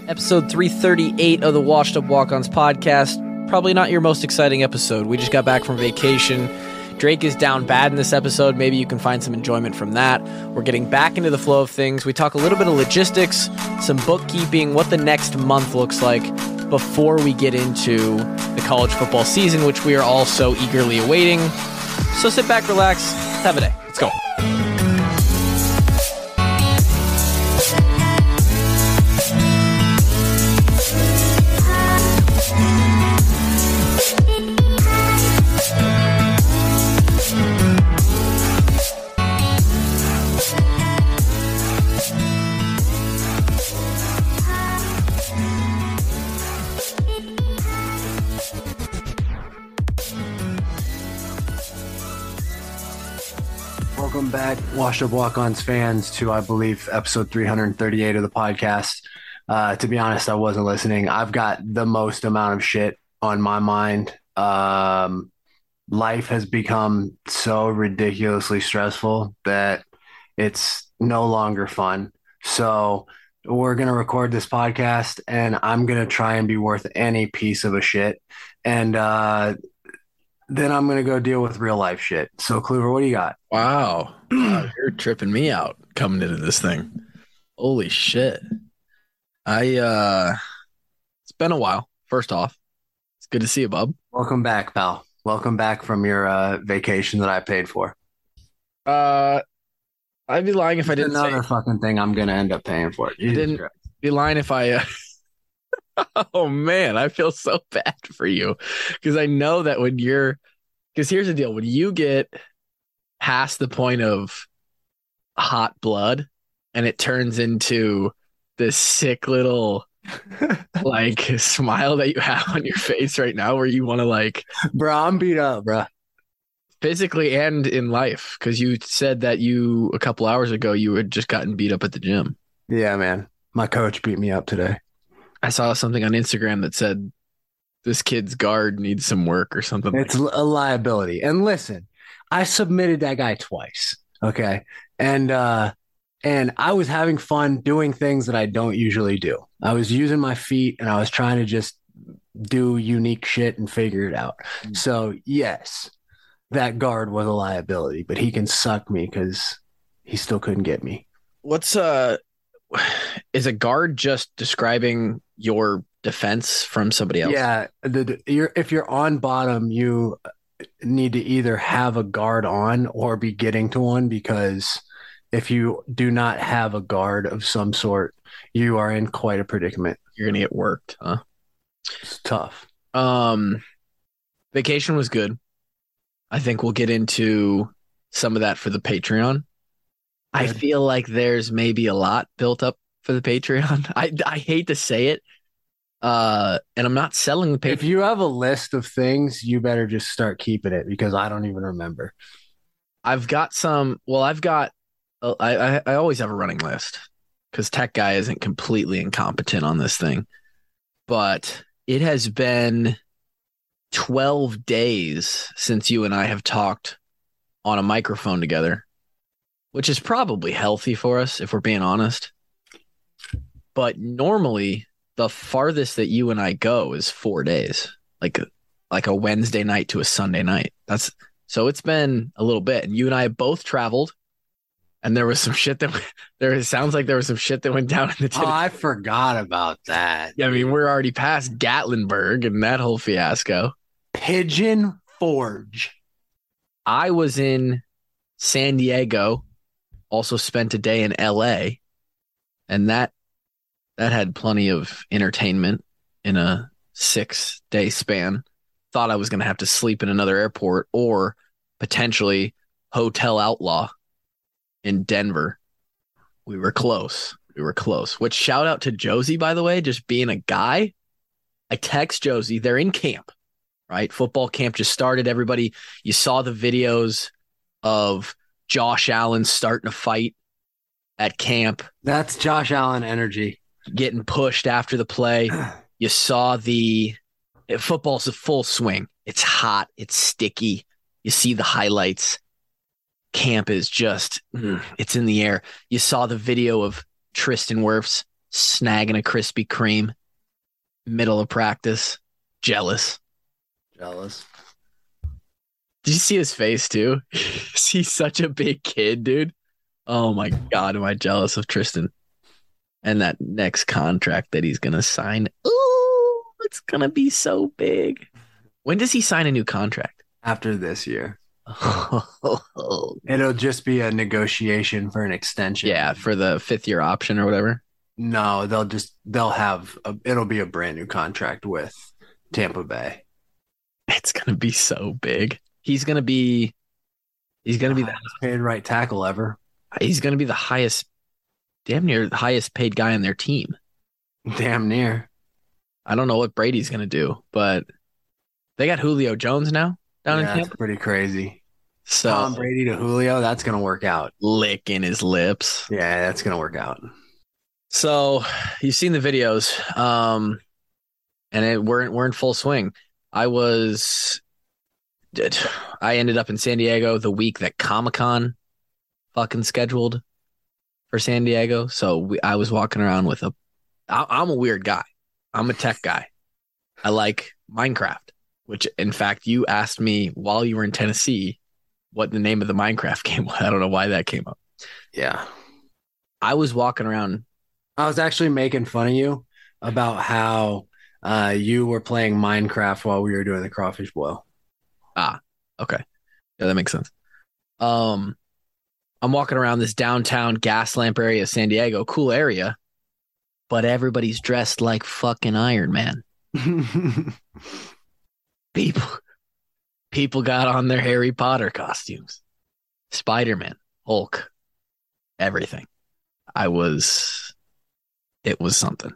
Episode 338 of the Washed Up Walk-Ons podcast. Probably not your most exciting episode. We just got back from vacation. Drake is down bad in this episode. Maybe you can find some enjoyment from that. We're getting back into the flow of things. We talk a little bit of logistics, some bookkeeping, what the next month looks like before we get into the college football season, which we are all so eagerly awaiting. So sit back, relax, have a day. Let's go. Welcome back, Washed Up Walk-Ons fans, to, I believe, episode 338 of the podcast. To be honest, I wasn't listening. I've got the most amount of shit on my mind. Life has become so ridiculously stressful that it's no longer fun. So we're going to record this podcast, and I'm going to try and be worth any piece of a shit. And then I'm going to go deal with real life shit. So, Kluver, what do you got? Wow. You're tripping me out coming into this thing. Holy shit. It's been a while, first off. It's good to see you, bub. Welcome back, pal. Welcome back from your vacation that I paid for. I'd be lying if I didn't say another fucking thing I'm going to end up paying for. I didn't be lying if I... Oh, man, I feel so bad for you because I know that because here's the deal. When you get past the point of hot blood and it turns into this sick little like smile that you have on your face right now where you want to bro, I'm beat up, bro. Physically and in life, because you said that a couple hours ago you had just gotten beat up at the gym. Yeah, man. My coach beat me up today. I saw something on Instagram that said this kid's guard needs some work or something. It's a liability. And listen, I submitted that guy twice. Okay. And I was having fun doing things that I don't usually do. I was using my feet and I was trying to just do unique shit and figure it out. So yes, that guard was a liability, but he can suck me because he still couldn't get me. Is a guard just describing your defense from somebody else? Yeah. If you're on bottom, you need to either have a guard on or be getting to one, because if you do not have a guard of some sort, you are in quite a predicament. You're going to get worked, huh? It's tough. Vacation was good. I think we'll get into some of that for the Patreon. I feel like there's maybe a lot built up for the Patreon. I hate to say it. And I'm not selling the Patreon. If you have a list of things, you better just start keeping it, because I don't even remember. I've got some. Well, I always have a running list because Tech Guy isn't completely incompetent on this thing. But it has been 12 days since you and I have talked on a microphone together, which is probably healthy for us if we're being honest. But normally the farthest that you and I go is 4 days, like a Wednesday night to a Sunday night. So it's been a little bit, and you and I have both traveled, and there was some shit it sounds like there was some shit that went down in the Oh, I forgot about that. Yeah, I mean, we're already past Gatlinburg and that whole fiasco. Pigeon Forge. I was in San Diego, also spent a day in LA, and that had plenty of entertainment in a 6-day span. Thought I was going to have to sleep in another airport or potentially Hotel Outlaw in Denver. We were close. Which, shout out to Josie, by the way, just being a guy. I text Josie. They're in camp, right? Football camp just started. Everybody, you saw the videos of Josh Allen starting a fight at camp. That's Josh Allen energy. Getting pushed after the play. You saw football's a full swing. It's hot. It's sticky. You see the highlights. Camp is just, it's in the air. You saw the video of Tristan Wirfs snagging a Krispy Kreme, middle of practice, jealous. Jealous. Did you see his face too? He's such a big kid, dude. Oh my God, am I jealous of Tristan and that next contract that he's gonna sign? Ooh, it's gonna be so big. When does he sign a new contract? After this year. It'll just be a negotiation for an extension. Yeah, for the 5th-year option or whatever. No, it'll be a brand new contract with Tampa Bay. It's gonna be so big. He's gonna be the highest paid right tackle ever. He's gonna be the highest, damn near the highest paid guy on their team. Damn near. I don't know what Brady's gonna do, but they got Julio Jones now down in Tampa. That's pretty crazy. So Tom Brady to Julio, that's gonna work out. Licking his lips. Yeah, that's gonna work out. So you've seen the videos, and we're in full swing. I ended up in San Diego the week that Comic-Con fucking scheduled for San Diego. So I was walking around with I'm a weird guy. I'm a tech guy. I like Minecraft, which in fact you asked me while you were in Tennessee what the name of the Minecraft game was. I don't know why that came up. Yeah. I was walking around. I was actually making fun of you about how you were playing Minecraft while we were doing the crawfish boil. Okay. Yeah, that makes sense. I'm walking around this downtown gas lamp area of San Diego, cool area, but everybody's dressed like fucking Iron Man. People got on their Harry Potter costumes, Spider-Man, Hulk, everything. It was something.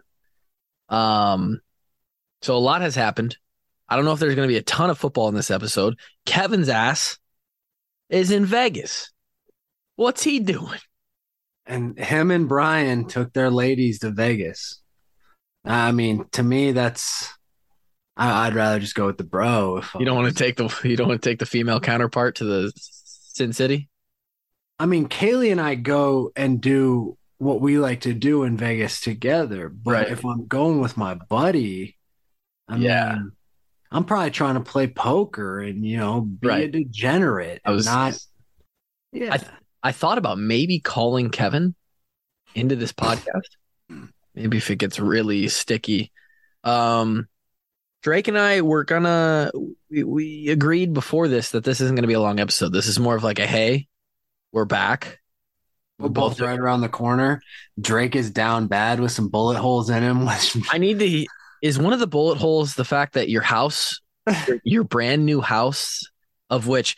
So a lot has happened. I don't know if there's going to be a ton of football in this episode. Kevin's ass is in Vegas. What's he doing? And him and Brian took their ladies to Vegas. I mean, to me, I'd rather just go with the bro. You don't want to take the female counterpart to the Sin City? I mean, Kaylee and I go and do what we like to do in Vegas together. But right. If I'm going with my buddy, I mean, I'm probably trying to play poker and, be a degenerate. I thought about maybe calling Kevin into this podcast. Maybe if it gets really sticky. Drake and I were we agreed before this that this isn't going to be a long episode. This is more of like a, hey, we're back. We're both right around the corner. Drake is down bad with some bullet holes in him. Is one of the bullet holes the fact that your house, your brand new house, of which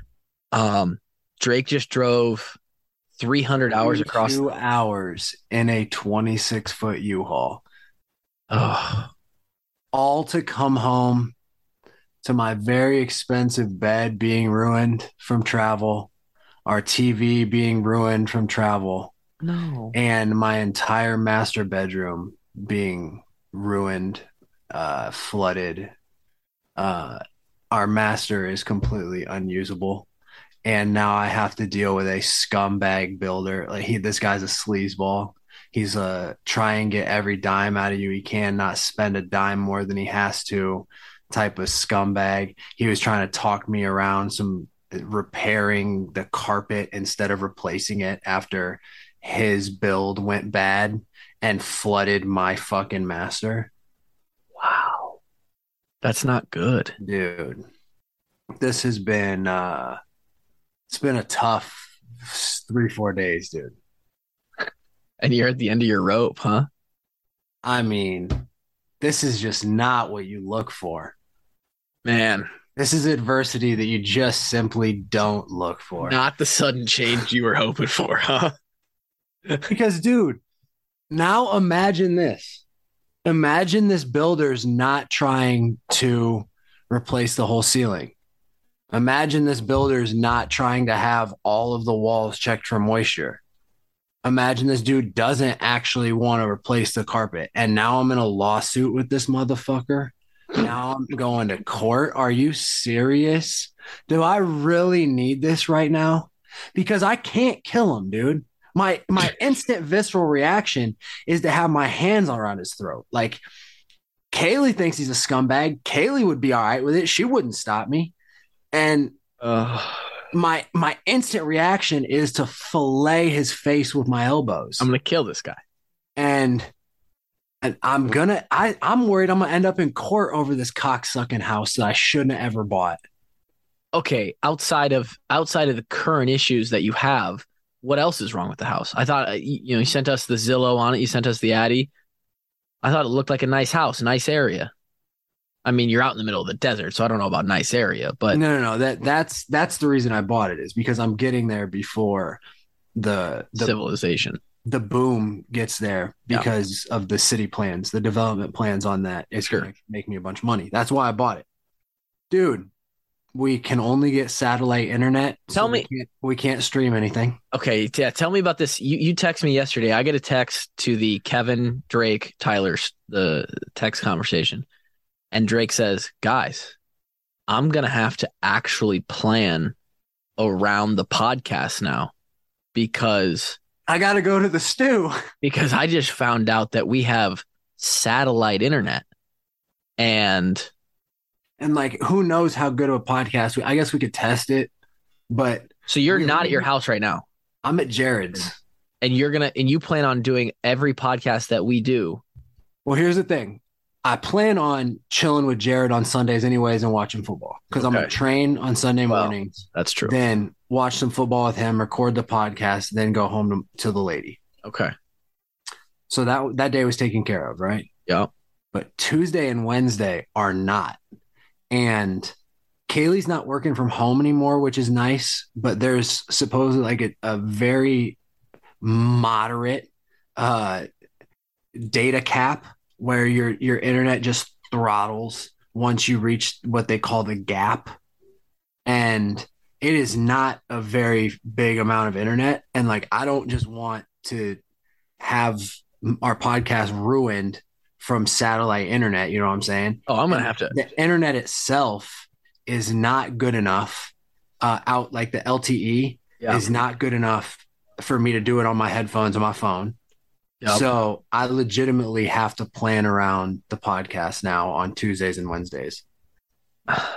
Drake just drove 300 hours across 2 hours in a 26-foot U-Haul. Oh. All to come home to my very expensive bed being ruined from travel, our TV being ruined from travel, and my entire master bedroom being ruined, flooded. Our master is completely unusable. And now I have to deal with a scumbag builder. This guy's a sleazeball. He's try and get every dime out of you he can, not spend a dime more than he has to type of scumbag. He was trying to talk me around some repairing the carpet instead of replacing it after his build went bad and flooded my fucking master. Wow. That's not good. Dude. This has been it's been a tough 3-4 days, dude. And you're at the end of your rope, huh? I mean, this is just not what you look for. Man. This is adversity that you just simply don't look for. Not the sudden change you were hoping for, huh? Because, dude, now imagine this. Imagine this builder's not trying to replace the whole ceiling. Imagine this builder's not trying to have all of the walls checked for moisture. Imagine this dude doesn't actually want to replace the carpet. And now I'm in a lawsuit with this motherfucker. Now I'm going to court. Are you serious? Do I really need this right now? Because I can't kill him, dude. my instant visceral reaction is to have my hands around his throat. Like, Kaylee thinks he's a scumbag. Kaylee would be all right with it. She wouldn't stop me. And my instant reaction is to fillet his face with my elbows. I'm gonna kill this guy. And I'm worried I'm gonna end up in court over this cocksucking house that I shouldn't have ever bought. Okay, outside of the current issues that you have, what else is wrong with the house? I thought you sent us the Zillow on it. You sent us the Addy. I thought it looked like a nice house, nice area. I mean, you're out in the middle of the desert, so I don't know about nice area, but no. That's the reason I bought it, is because I'm getting there before the civilization, the boom gets there, because of the city plans, the development plans on that. It's going to make me a bunch of money. That's why I bought it, dude. We can only get satellite internet. Tell me, we can't stream anything. Okay, yeah. Tell me about this. You text me yesterday. I get a text to the Kevin, Drake, Tyler's the text conversation, and Drake says, "Guys, I'm gonna have to actually plan around the podcast now because I got to go to the stew because I just found out that we have satellite internet and." And like, who knows how good of a podcast? I guess we could test it, but so you're not at your house right now. I'm at Jared's, and you plan on doing every podcast that we do. Well, here's the thing: I plan on chilling with Jared on Sundays, anyways, and watching football because I'm gonna train on Sunday mornings. That's true. Then watch some football with him, record the podcast, then go home to the lady. Okay. So that day was taken care of, right? Yeah. But Tuesday and Wednesday are not. And Kaylee's not working from home anymore, which is nice, but there's supposedly like a very moderate data cap where your internet just throttles once you reach what they call the gap. And it is not a very big amount of internet. And like, I don't just want to have our podcast ruined from satellite internet, you know what I'm saying? Oh, I'm gonna have to. The internet itself is not good enough. Out like the LTE is not good enough for me to do it on my headphones on my phone. Yep. So I legitimately have to plan around the podcast now on Tuesdays and Wednesdays. Let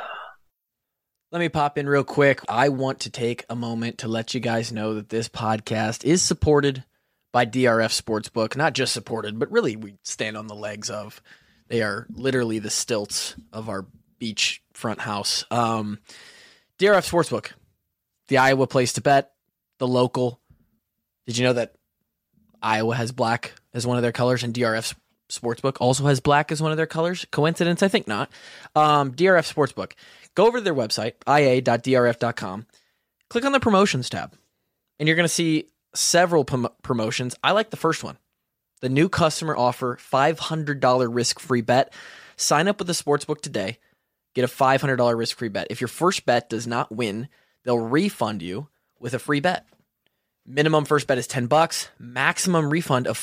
me pop in real quick. I want to take a moment to let you guys know that this podcast is supported by DRF Sportsbook. Not just supported, but really we stand on the legs of. They are literally the stilts of our beach front house. DRF Sportsbook, the Iowa place to bet, the local. Did you know that Iowa has black as one of their colors and DRF Sportsbook also has black as one of their colors? Coincidence? I think not. DRF Sportsbook. Go over to their website, ia.drf.com. Click on the promotions tab, and you're going to see several promotions. I like the first one. The new customer offer, $500 risk-free bet. Sign up with the Sportsbook today. Get a $500 risk-free bet. If your first bet does not win, they'll refund you with a free bet. Minimum first bet is $10. Maximum refund of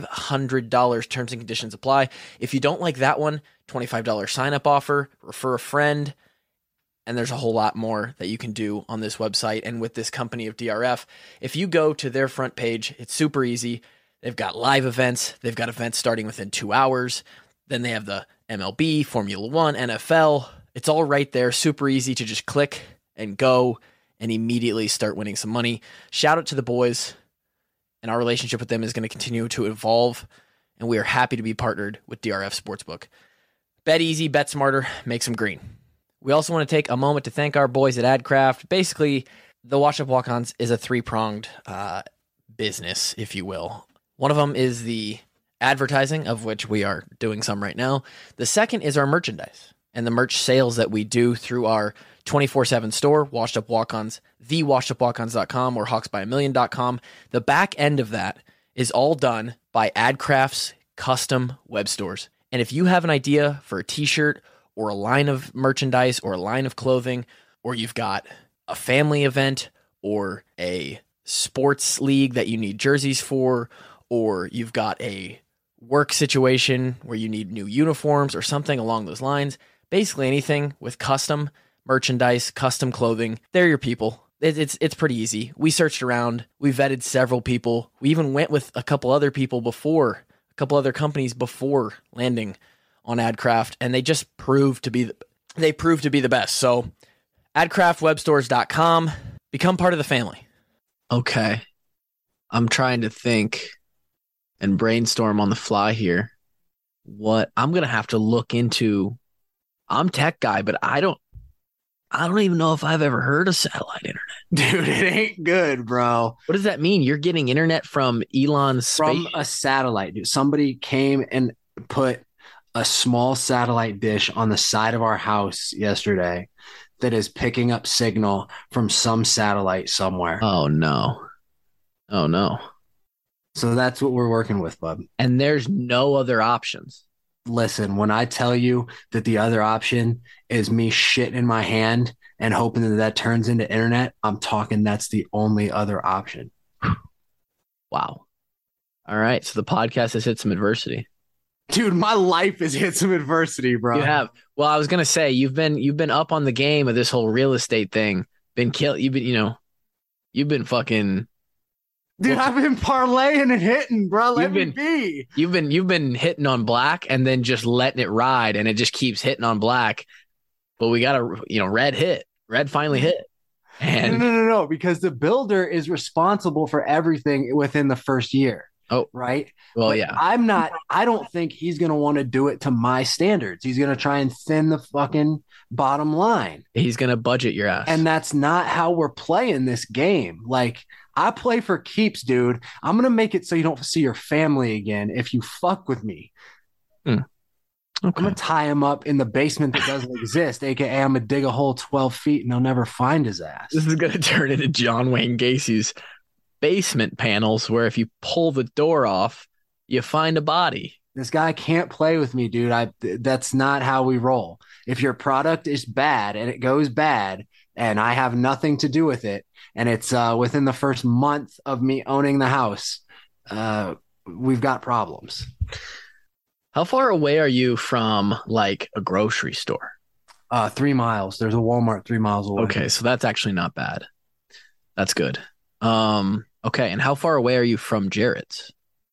$500. Terms and conditions apply. If you don't like that one, $25 sign-up offer. Refer a friend. And there's a whole lot more that you can do on this website and with this company of DRF. If you go to their front page, it's super easy. They've got live events. They've got events starting within 2 hours. Then they have the MLB, Formula One, NFL. It's all right there. Super easy to just click and go and immediately start winning some money. Shout out to the boys. And our relationship with them is going to continue to evolve. And we are happy to be partnered with DRF Sportsbook. Bet easy, bet smarter, make some green. We also want to take a moment to thank our boys at AdCraft. Basically, the Washed Up Walk-Ons is a three-pronged business, if you will. One of them is the advertising, of which we are doing some right now. The second is our merchandise and the merch sales that we do through our 24/7 store, Washed Up Walk-Ons, thewashedupwalkons.com or hawksbyaMillion.com. The back end of that is all done by AdCraft's custom web stores. And if you have an idea for a t-shirt or a line of merchandise or a line of clothing, or you've got a family event or a sports league that you need jerseys for, or you've got a work situation where you need new uniforms or something along those lines, basically anything with custom merchandise, custom clothing, they're your people. It's pretty easy. We searched around. We vetted several people. We even went with a couple other people before, a couple other companies before landing on AdCraft, and they just proved to be the best. So adcraftwebstores.com, become part of the family. Okay. I'm trying to think and brainstorm on the fly here. What I'm going to have to look into. I'm tech guy, but I don't even know if I've ever heard of satellite internet. Dude, it ain't good, bro. What does that mean? You're getting internet from Elon's space? From a satellite, dude. Somebody came and put a small satellite dish on the side of our house yesterday that is picking up signal from some satellite somewhere. Oh, no. Oh, no. So that's what we're working with, bub. And there's no other options. Listen, when I tell you that the other option is me shitting in my hand and hoping that turns into internet, I'm talking that's the only other option. Wow. All right. So the podcast has hit some adversity. Dude, my life has hit some adversity, bro. You have. Well, I was gonna say you've been up on the game of this whole real estate thing. You've been fucking. Dude, I've been parlaying and hitting, bro. Let me be. You've been hitting on black and then just letting it ride, and it just keeps hitting on black. But we got a red hit. Red finally hit. And No, because the builder is responsible for everything within the first year. Oh, right. Well, but yeah. I don't think he's going to want to do it to my standards. He's going to try and thin the fucking bottom line. He's going to budget your ass. And that's not how we're playing this game. Like, I play for keeps, dude. I'm going to make it so you don't see your family again if you fuck with me. Okay. I'm going to tie him up in the basement that doesn't exist, aka I'm going to dig a hole 12 feet and they'll never find his ass. This is going to turn into John Wayne Gacy's basement panels, where if you pull the door off, you find a body. This guy can't play with me, dude. That's not how we roll. If your product is bad and it goes bad and I have nothing to do with it, and it's within the first month of me owning the house, we've got problems. How far away are you from like a grocery store? 3 miles. There's a Walmart 3 miles away. Okay, so that's actually not bad. That's good. Okay, and how far away are you from Jarrett's?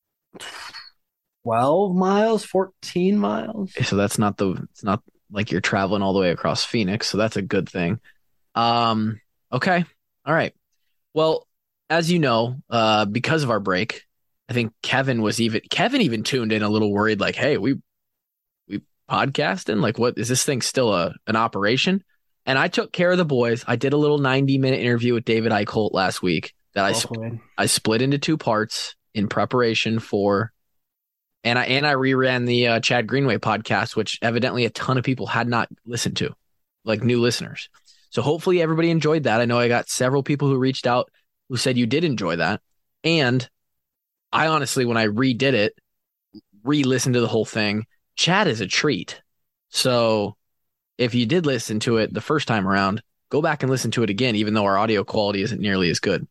12 miles, 14 miles. So it's not like you're traveling all the way across Phoenix, so that's a good thing. Okay. All right. Well, as you know, because of our break, I think Kevin even tuned in a little worried, like, hey, we podcasting? Like, what is this thing still an operation? And I took care of the boys. I did a little 90-minute interview with David Eichholt last week that I split into 2 parts in preparation for, and I reran the Chad Greenway podcast, which evidently a ton of people had not listened to, like new listeners. So hopefully everybody enjoyed that. I know I got several people who reached out who said you did enjoy that. And I honestly, when I redid it, re-listened to the whole thing, Chad is a treat. So if you did listen to it the first time around, go back and listen to it again, even though our audio quality isn't nearly as good.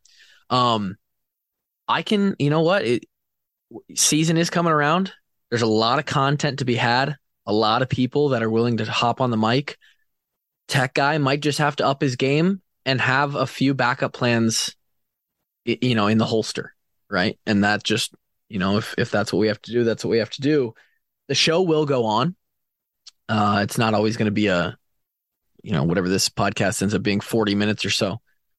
You know what? Season is coming around. There's a lot of content to be had. A lot of people that are willing to hop on the mic. Tech guy might just have to up his game and have a few backup plans, in the holster, right? And that just, if that's what we have to do, that's what we have to do. The show will go on. It's not always going to be whatever this podcast ends up being, 40 minutes or so.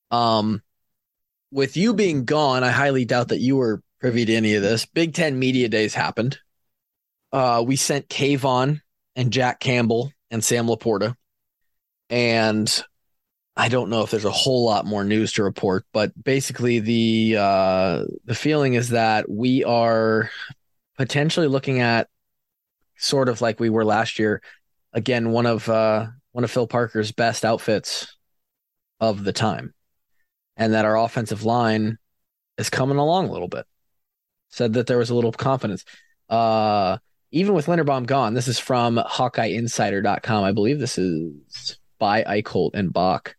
With you being gone, I highly doubt that you were privy to any of this. Big Ten Media Days happened. We sent Kayvon and Jack Campbell and Sam Laporta. And I don't know if there's a whole lot more news to report, but basically the feeling is that we are potentially looking at, sort of like we were last year, again, one of Phil Parker's best outfits of the time, and that our offensive line is coming along a little bit. Said that there was a little confidence. Even with Linderbaum gone, this is from HawkeyeInsider.com. I believe this is by Eichholt and Bach.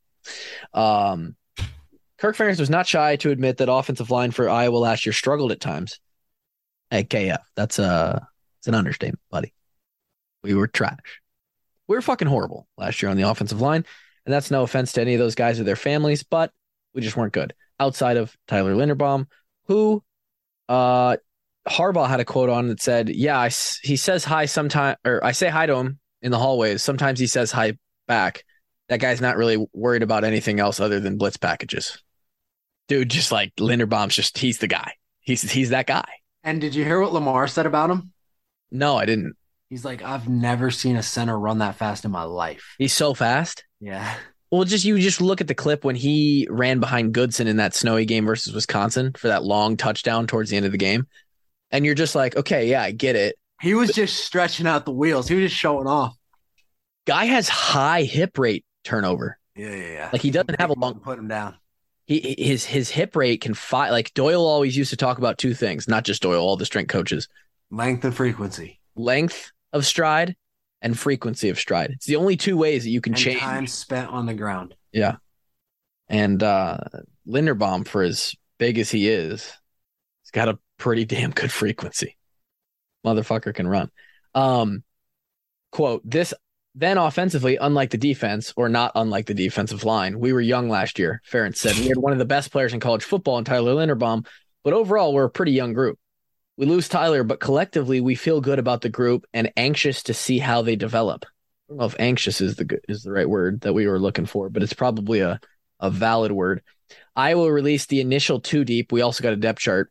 Kirk Ferentz was not shy to admit that offensive line for Iowa last year struggled at times. Hey, KF, it's an understatement, buddy. We were trash. We were fucking horrible last year on the offensive line, and that's no offense to any of those guys or their families, but We just weren't good. Outside of Tyler Linderbaum, who Harbaugh had a quote on that said, yeah, he says hi sometime, or I say hi to him in the hallways. Sometimes he says hi back. That guy's not really worried about anything else other than blitz packages. Dude, just like Linderbaum's he's the guy. He's that guy. And did you hear what Lamar said about him? No, I didn't. He's like, I've never seen a center run that fast in my life. He's so fast. Yeah. Well, you just look at the clip when he ran behind Goodson in that snowy game versus Wisconsin for that long touchdown towards the end of the game. And you're just like, okay, yeah, I get it. He was just stretching out the wheels. He was just showing off. Guy has high hip rate turnover. Yeah. Like he doesn't have a long. Put him down. His hip rate can fight. Like Doyle always used to talk about two things, not just Doyle, all the strength coaches. Length and frequency. Length of stride and frequency of stride. It's the only two ways that you can change. Time spent on the ground. Yeah. And Linderbaum, for as big as he is, he's got a pretty damn good frequency. Motherfucker can run. Quote, this then offensively, unlike the defense, or not unlike the defensive line, we were young last year, Ferentz said. We had one of the best players in college football in Tyler Linderbaum, but overall, we're a pretty young group. We lose Tyler, but collectively, we feel good about the group and anxious to see how they develop. I don't know if anxious is the right word that we were looking for, but it's probably a valid word. Iowa released the initial 2 deep. We also got a depth chart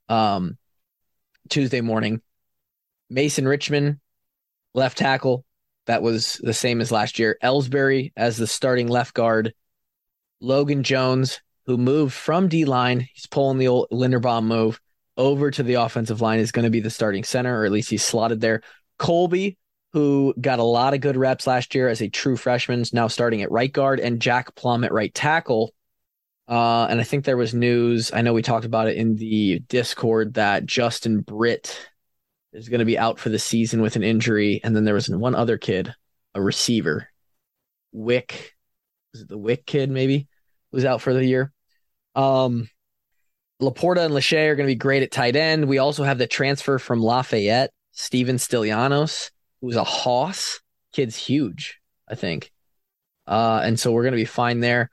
Tuesday morning. Mason Richman, left tackle. That was the same as last year. Ellsbury as the starting left guard. Logan Jones, who moved from D-line. He's pulling the old Linderbaum move over to the offensive line, is going to be the starting center, or at least he's slotted there. Colby, who got a lot of good reps last year as a true freshman, is now starting at right guard, and Jack Plum at right tackle. And I think there was news, I know we talked about it in the Discord, that Justin Britt is going to be out for the season with an injury. And then there was one other kid, a receiver, Wick. Was it the Wick kid maybe? Was out for the year. Laporta and Lachey are going to be great at tight end. We also have the transfer from Lafayette, Steven Stylianos, who's a hoss. Kid's huge, I think. And so we're going to be fine there.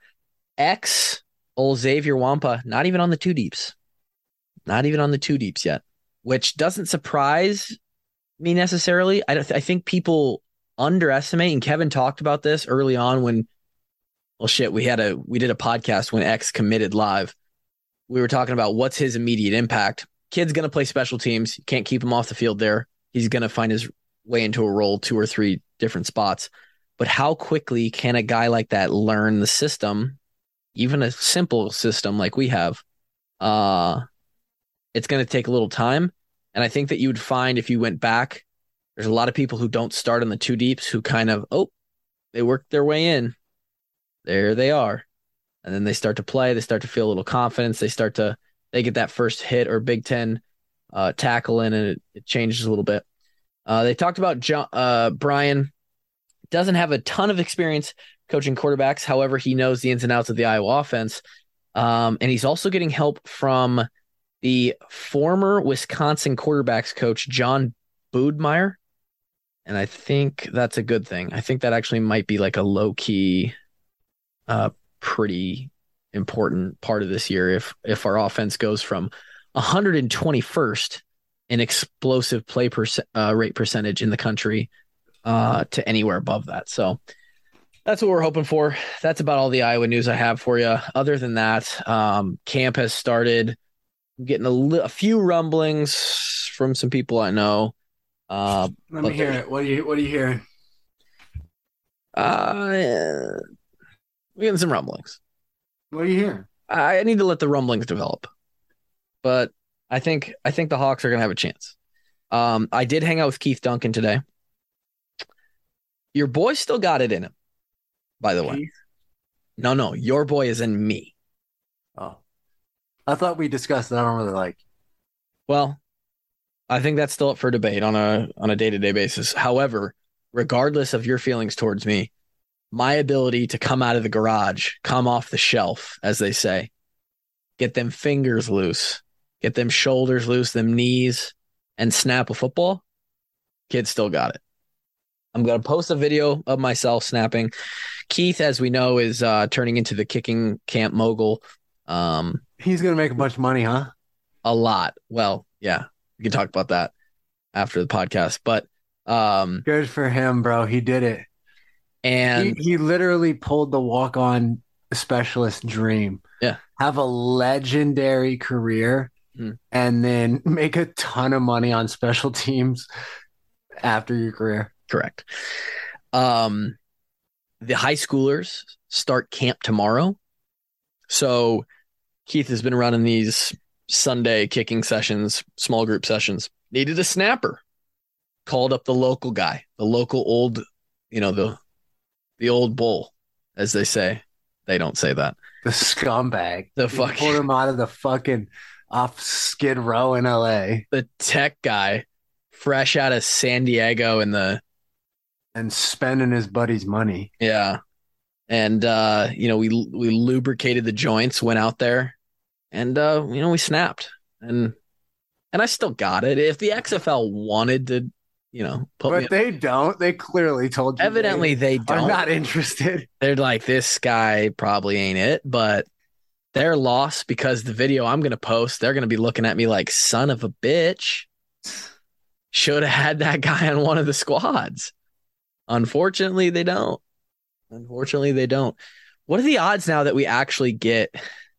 Old Xavier Wampa, not even on the 2 deeps. Not even on the 2 deeps yet, which doesn't surprise me necessarily. I think people underestimate, and Kevin talked about this early on when, we did a podcast when X committed live. We were talking about what's his immediate impact. Kid's going to play special teams. You can't keep him off the field there. He's going to find his way into a role 2 or 3 different spots. But how quickly can a guy like that learn the system, even a simple system like we have? It's going to take a little time. And I think that you would find if you went back, there's a lot of people who don't start on the 2 deeps who kind of, they work their way in. There they are. And then they start to play. They start to feel a little confidence. They get that first hit or Big Ten tackle in, and it changes a little bit. They talked about Brian. Doesn't have a ton of experience coaching quarterbacks. However, he knows the ins and outs of the Iowa offense. And he's also getting help from the former Wisconsin quarterbacks coach, John Boudmeyer. And I think that's a good thing. I think that actually might be like a low-key, pretty important part of this year if our offense goes from 121st in explosive play rate percentage in the country to anywhere above that. So that's what we're hoping for. That's about all the Iowa news I have for you. Other than that, camp has started. I'm getting a few rumblings from some people I know. Let me hear it. What are you hearing? We're getting some rumblings. What are you hearing? I need to let the rumblings develop, but I think the Hawks are going to have a chance. I did hang out with Keith Duncan today. Your boy still got it in him, by the way. No, your boy is in me. Oh, I thought we discussed that. I don't really like. Well, I think that's still up for debate on a day-to-day basis. However, regardless of your feelings towards me, my ability to come out of the garage, come off the shelf, as they say, get them fingers loose, get them shoulders loose, them knees, and snap a football, kid still got it. I'm going to post a video of myself snapping. Keith, as we know, is turning into the kicking camp mogul He's gonna make a bunch of money, huh? A lot. Well, yeah, we can talk about that after the podcast. But Good for him, bro. He did it. and He literally pulled the walk-on specialist dream. Yeah. Have a legendary career and then make a ton of money on special teams after your career. Correct. The high schoolers start camp tomorrow. So Keith has been running these Sunday kicking sessions, small group sessions. Needed a snapper. Called up the local guy, the local old, the old bull, as they say. They don't say that. The scumbag. The fucking pulled him out of the fucking off Skid Row in LA. The tech guy, fresh out of San Diego and spending his buddy's money. Yeah. And we lubricated the joints, went out there, and we snapped. And I still got it. If the XFL wanted to, but they don't. They clearly told you. Evidently, they don't. Are not interested. They're like, this guy probably ain't it, but they're lost because the video I'm going to post, they're going to be looking at me like, son of a bitch. Should have had that guy on one of the squads. Unfortunately, they don't. What are the odds now that we actually get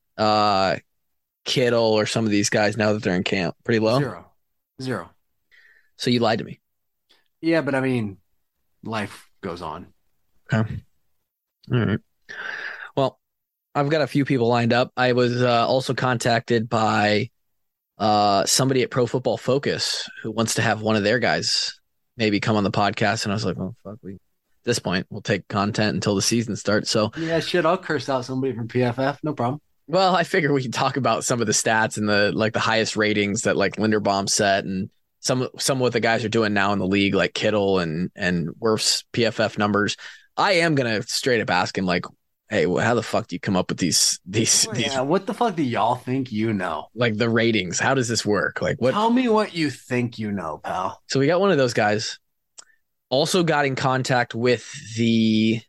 Kittle or some of these guys now that they're in camp? Pretty low? Zero. So you lied to me. Yeah, but I mean, life goes on. Okay. All right. Well, I've got a few people lined up. I was also contacted by somebody at Pro Football Focus who wants to have one of their guys maybe come on the podcast. And I was like, well, fuck, at this point, we'll take content until the season starts. So yeah, shit, I'll curse out somebody from PFF. No problem. Well, I figure we can talk about some of the stats and the highest ratings that like Linderbaum set and some of what the guys are doing now in the league, like Kittle and Wirf's PFF numbers. I am gonna straight up ask him like, hey, how the fuck do you come up with these? Yeah, what the fuck do y'all think you know? Like the ratings, how does this work? Like what? Tell me what you think you know, pal. So we got one of those guys. Also got in contact with the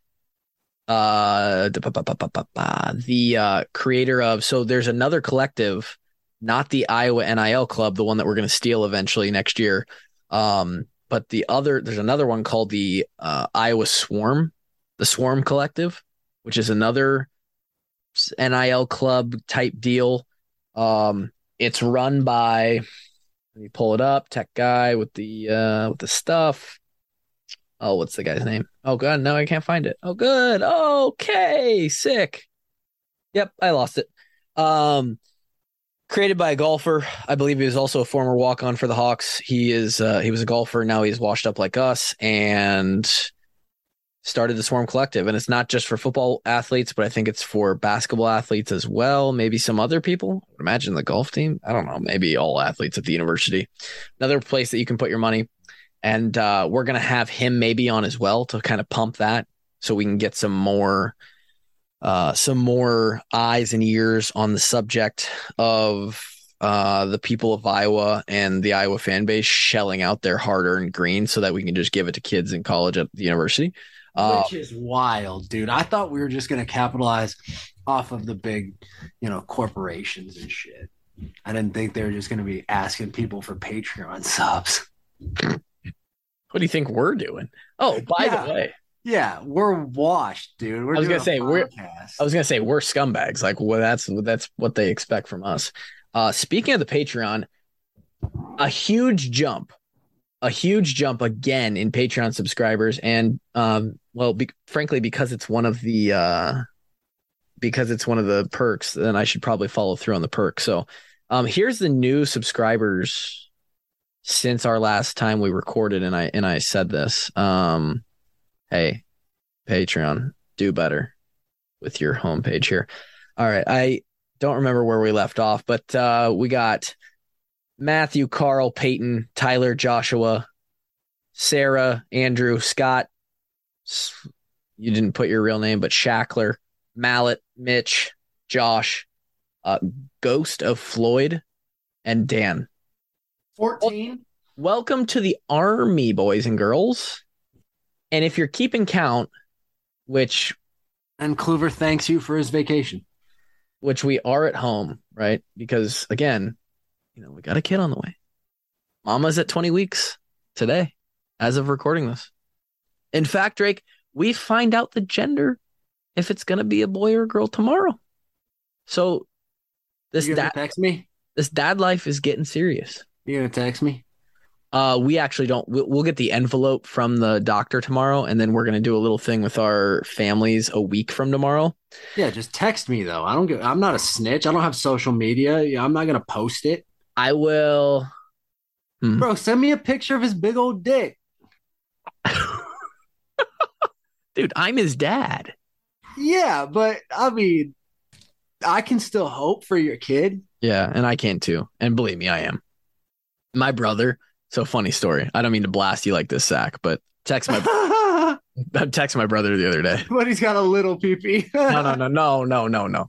creator of, so there's another collective, not the Iowa NIL club, the one that we're going to steal eventually next year. But there's another one called the Iowa Swarm, the Swarm Collective, which is another NIL club type deal. It's run by, let me pull it up, tech guy with the stuff. Oh, what's the guy's name? Oh, God, no, I can't find it. Oh, good. Okay, sick. Yep, I lost it. Created by a golfer. I believe he was also a former walk-on for the Hawks. He was a golfer. Now he's washed up like us and started the Swarm Collective. And it's not just for football athletes, but I think it's for basketball athletes as well. Maybe some other people. I would imagine the golf team. I don't know. Maybe all athletes at the university. Another place that you can put your money. And we're going to have him maybe on as well to kind of pump that so we can get some more eyes and ears on the subject of the people of Iowa and the Iowa fan base shelling out their hard-earned green so that we can just give it to kids in college at the university. Which is wild, dude. I thought we were just going to capitalize off of the big, corporations and shit. I didn't think they were just going to be asking people for Patreon subs. What do you think we're doing? Oh, by the way. Yeah, we're washed, dude. I was gonna say we're scumbags. Like, well, that's what they expect from us. Speaking of the Patreon, a huge jump again in Patreon subscribers, and frankly, because it's one of the perks, then I should probably follow through on the perk. So, here's the new subscribers since our last time we recorded, and I said this. Hey, Patreon, do better with your homepage here. All right, I don't remember where we left off, but we got Matthew, Carl, Peyton, Tyler, Joshua, Sarah, Andrew, Scott. You didn't put your real name, but Shackler, Mallet, Mitch, Josh, Ghost of Floyd, and Dan. 14. Welcome to the army, boys and girls. And if you're keeping count, and Kluver thanks you for his vacation. which we are at home, right? Because again, we got a kid on the way. Mama's at 20 weeks today, as of recording this. In fact, Drake, we find out the gender if it's going to be a boy or a girl tomorrow. So this You gonna text me? this dad life is getting serious. You gonna text me? We actually don't. We'll get the envelope from the doctor tomorrow, and then we're going to do a little thing with our families a week from tomorrow. Yeah, just text me though. I'm not a snitch. I don't have social media. Yeah, I'm not gonna post it. I will. Bro, send me a picture of his big old dick. Dude, I'm his dad. Yeah, but I mean, I can still hope for your kid. Yeah, and I can too. And believe me, I am. My brother. So funny story. I don't mean to blast you like this, Zach, but I texted my brother the other day. But he's got a little pee-pee. No.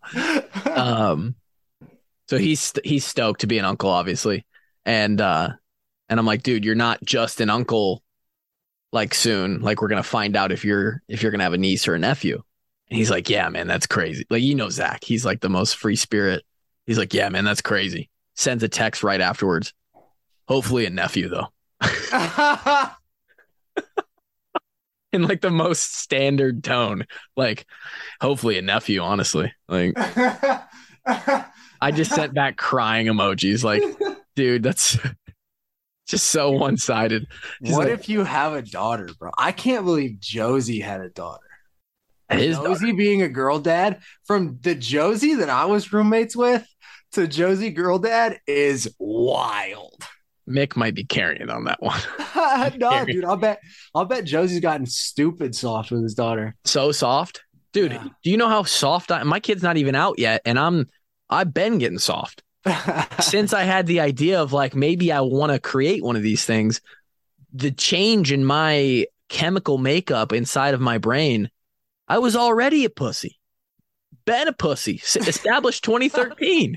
So he's stoked to be an uncle, obviously, and I'm like, dude, you're not just an uncle. Like soon, like we're gonna find out if you're gonna have a niece or a nephew. And he's like, yeah, man, that's crazy. Like, Zach, he's like the most free spirit. He's like, yeah, man, that's crazy. Sends a text right afterwards. Hopefully a nephew though. In like the most standard tone. Like, hopefully a nephew, honestly. Like I just sent back crying emojis. Like, dude, that's just so one-sided. What if you have a daughter, bro? I can't believe Josie had a daughter. Josie being a girl dad, from the Josie that I was roommates with to Josie girl dad, is wild. Mick might be carrying on that one. No, dude, I'll bet Josie's gotten stupid soft with his daughter. So soft, dude. Yeah. Do you know how soft my kid's not even out yet, and I've been getting soft since I had the idea of like maybe I want to create one of these things. The change in my chemical makeup inside of my brain, I was already a pussy, been a pussy, established 2013.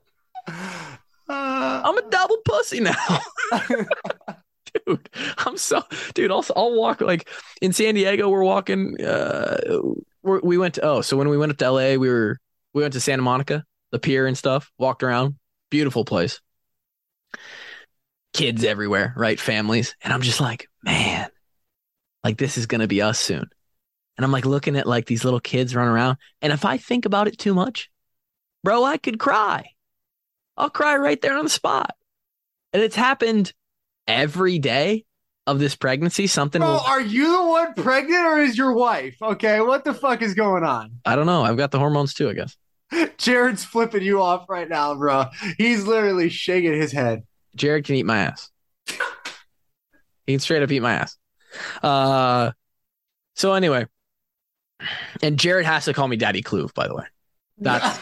I'm a double pussy now. Dude, I'll walk like in San Diego. We're walking. We went to, so when we went up to LA, we went to Santa Monica, the pier and stuff, walked around. Beautiful place. Kids everywhere, right? Families. And I'm just like, man, like this is going to be us soon. And I'm like looking at like these little kids run around. And if I think about it too much, bro, I could cry. I'll cry right there on the spot. And it's happened every day of this pregnancy. Are you the one pregnant or is your wife? Okay, what the fuck is going on? I don't know. I've got the hormones too, I guess. Jared's flipping you off right now, bro. He's literally shaking his head. Jared can eat my ass. He can straight up eat my ass. So anyway, and Jared has to call me Daddy Kloov, by the way. That's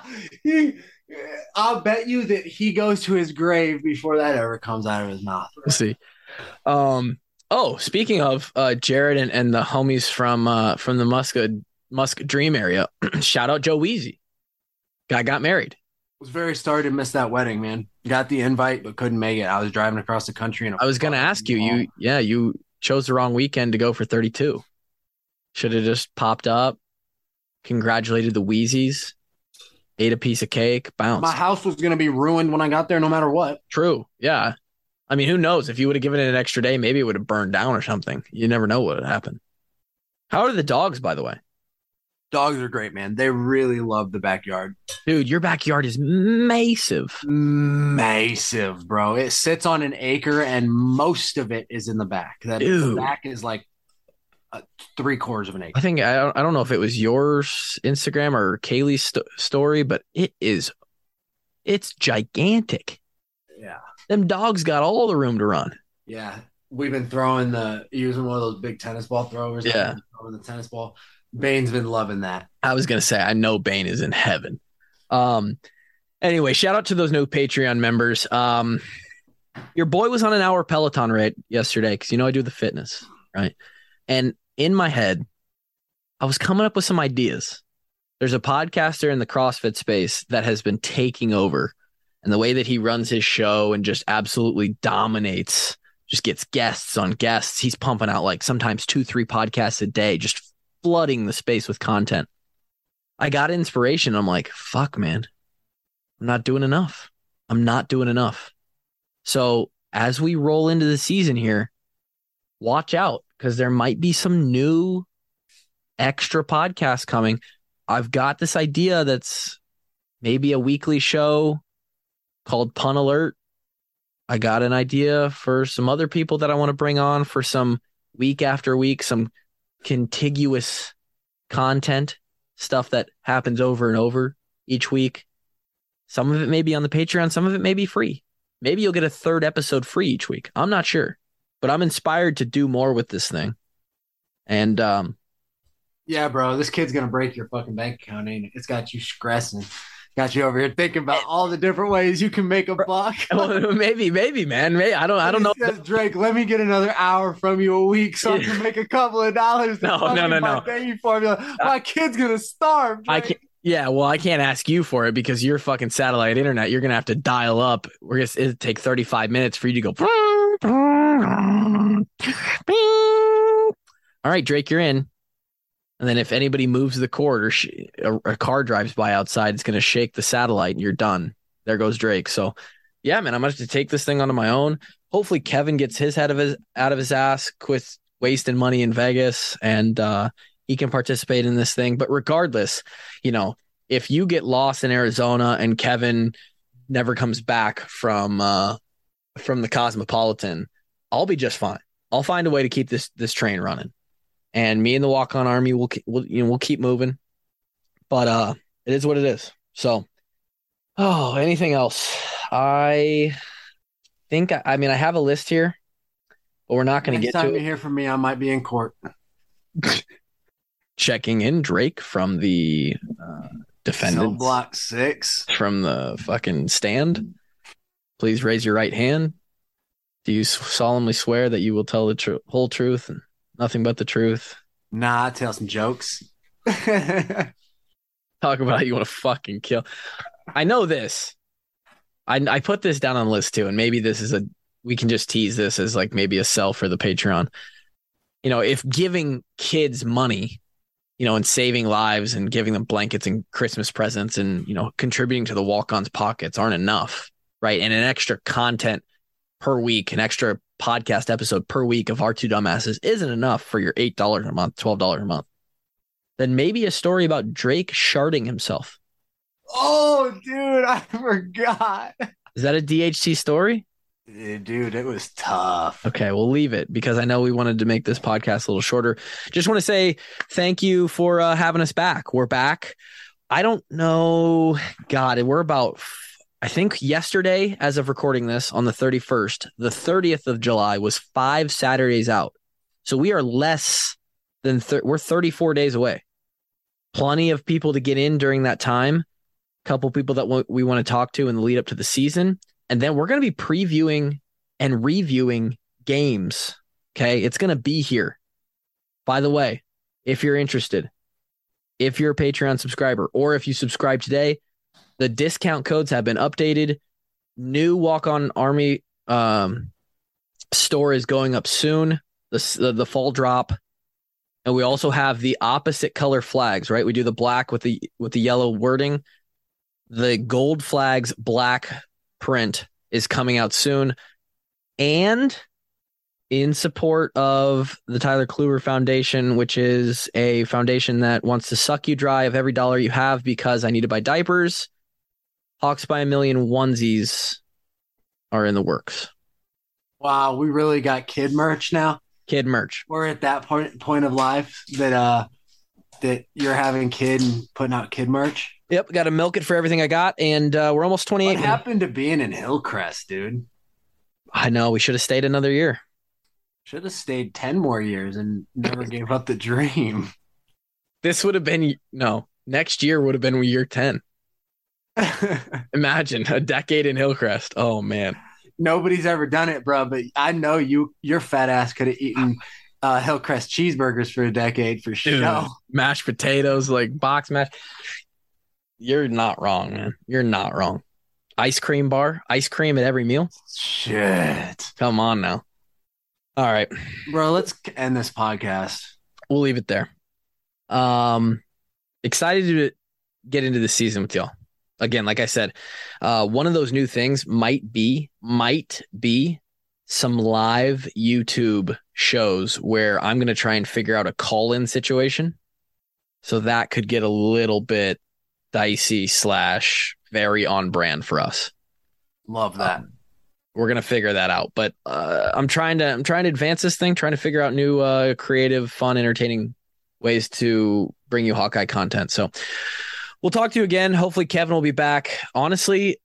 I'll bet you that he goes to his grave before that ever comes out of his mouth. We'll see. Speaking of Jared and the homies from the Musk Dream area, shout out Joe Weezy. Guy got married. Was very sorry to miss that wedding, man. Got the invite but couldn't make it. I was driving across the country, and I was gonna ask you. You chose the wrong weekend to go for 32. Should have just popped up, congratulated the Weezies. Ate a piece of cake, bounced. My house was going to be ruined when I got there no matter what. True. Yeah. I mean, who knows? If you would have given it an extra day, maybe it would have burned down or something. You never know what would happen. How are the dogs, by the way? Dogs are great, man. They really love the backyard. Dude, your backyard is massive. Massive, bro. It sits on an acre and most of it is in the back. The back is like 3/4 of an acre. I think I don't know if it was yours Instagram or Kaylee's story, but it's gigantic. Yeah, them dogs got all the room to run. Yeah, we've been using one of those big tennis ball throwers. Yeah, throwing the tennis ball. Bane's been loving that. I was gonna say I know Bane is in heaven. Anyway, shout out to those new Patreon members. Your boy was on an hour Peloton ride yesterday because I do the fitness, right? And in my head, I was coming up with some ideas. There's a podcaster in the CrossFit space that has been taking over, and the way that he runs his show and just absolutely dominates, just gets guests on guests. He's pumping out like sometimes 2-3 podcasts a day, just flooding the space with content. I got inspiration. I'm like, fuck, man, I'm not doing enough. I'm not doing enough. So as we roll into the season here, watch out because there might be some new extra podcasts coming. I've got this idea that's maybe a weekly show called Pun Alert. I got an idea for some other people that I want to bring on for some week after week, some contiguous content, stuff that happens over and over each week. Some of it may be on the Patreon, some of it may be free. Maybe you'll get a third episode free each week. I'm not sure, but I'm inspired to do more with this thing. And yeah, bro, this kid's gonna break your fucking bank account, ain't it? It's got you stressing. Got you over here thinking about all the different ways you can make a buck. well, maybe, man. Maybe, I don't know. Says, Drake, let me get another hour from you a week so I can make a couple of dollars. No. My baby formula. My kid's gonna starve. Drake. I can't. Yeah, well, I can't ask you for it because you're fucking satellite internet. You're gonna have to dial up. It'll take 35 minutes for you to go. All right, Drake, you're in. And then if anybody moves the cord or a car drives by outside, it's going to shake the satellite and you're done. There goes Drake. So, yeah, man, I'm going to have to take this thing onto my own. Hopefully Kevin gets his head out of his ass, quits wasting money in Vegas, and he can participate in this thing. But regardless, if you get lost in Arizona and Kevin never comes back from the Cosmopolitan, I'll be just fine. I'll find a way to keep this train running. And me and the Walk On Army will keep moving, but it is what it is. So, anything else? I think I have a list here, but we're not going to get to it. Next time you hear from me, I might be in court. Checking in, Drake from the defendant. Cell block 6 from the fucking stand. Please raise your right hand. Do you solemnly swear that you will tell the whole truth and nothing but the truth? Nah, I tell some jokes. Talk about how you want to fucking kill. I know this. I put this down on the list too, and maybe this is we can just tease this as like maybe a sell for the Patreon. If giving kids money, and saving lives and giving them blankets and Christmas presents and, contributing to the Walk-On's pockets aren't enough, right? And an extra content per week, an extra podcast episode per week of our two dumbasses isn't enough for your $8 a month, $12 a month. Then maybe a story about Drake sharding himself. Oh, dude, I forgot. Is that a DHT story? Dude, it was tough. Okay, we'll leave it because I know we wanted to make this podcast a little shorter. Just want to say thank you for having us back. We're back. I don't know. God, we're about... I think yesterday, as of recording this on the 31st, the 30th of July was 5 Saturdays out. So we are less than we're 34 days away. Plenty of people to get in during that time. A couple people that we want to talk to in the lead up to the season. And then we're going to be previewing and reviewing games. Okay. It's going to be here. By the way, if you're interested, if you're a Patreon subscriber, or if you subscribe today, the discount codes have been updated. New Walk On Army store is going up soon. The fall drop, and we also have the opposite color flags. Right, we do the black with the yellow wording. The gold flags black print is coming out soon, and in support of the Tyler Kluwer Foundation, which is a foundation that wants to suck you dry of every dollar you have because I need to buy diapers. Hawks by a Million onesies are in the works. Wow, we really got kid merch now. Kid merch. We're at that point of life that you're having kid and putting out kid merch. Yep, got to milk it for everything I got, and we're almost 28. What happened to being in Hillcrest, dude? I know, we should have stayed another year. Should have stayed 10 more years and never gave up the dream. This would have been next year would have been year 10. Imagine a decade in Hillcrest. Oh man, nobody's ever done it, bro. But I know your fat ass could have eaten Hillcrest cheeseburgers for a decade for sure. Mashed potatoes, like box mash. You're not wrong, man. You're not wrong. Ice cream bar, ice cream at every meal. Shit. Come on now. All right, bro. Let's end this podcast. We'll leave it there. Excited get into the season with y'all. Again, like I said, one of those new things might be some live YouTube shows where I'm going to try and figure out a call-in situation. So that could get a little bit dicey / very on brand for us. Love that. We're going to figure that out. But I'm trying to advance this thing, trying to figure out new creative, fun, entertaining ways to bring you Hawkeye content. So we'll talk to you again. Hopefully Kevin will be back. Honestly,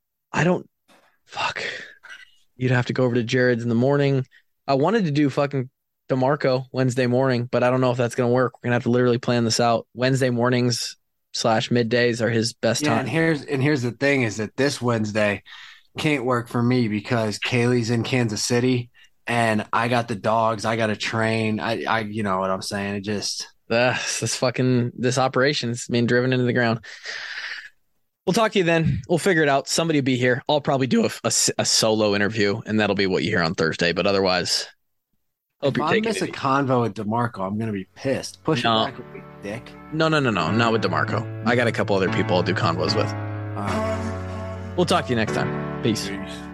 you'd have to go over to Jared's in the morning. I wanted to do fucking DeMarco Wednesday morning, but I don't know if that's going to work. We're going to have to literally plan this out. Wednesday mornings / middays are his best time. And here's the thing is that this Wednesday can't work for me because Kaylee's in Kansas City and I got the dogs. I got to train. I you know what I'm saying? It just... this operation's being driven into the ground. We'll talk to you then. We'll figure it out. Somebody will be here. I'll probably do a solo interview, and that'll be what you hear on Thursday. But otherwise, if I miss a convo with DeMarco, I'm going to be pissed. Push it back with me, dick. No. Not with DeMarco. I got a couple other people I'll do convos with. We'll talk to you next time. Peace.